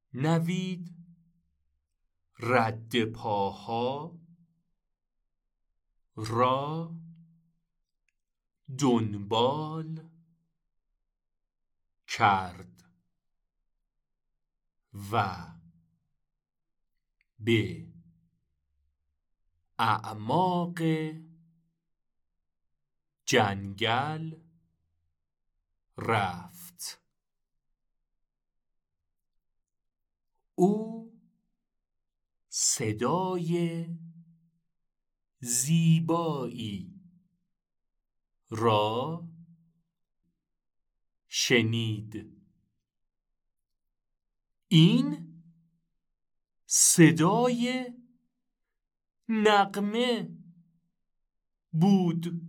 نوید رد پاها را دنبال کرد و به اعماق جنگل رفت. او صدای زیبایی را شنید. این صدای نغمه بود.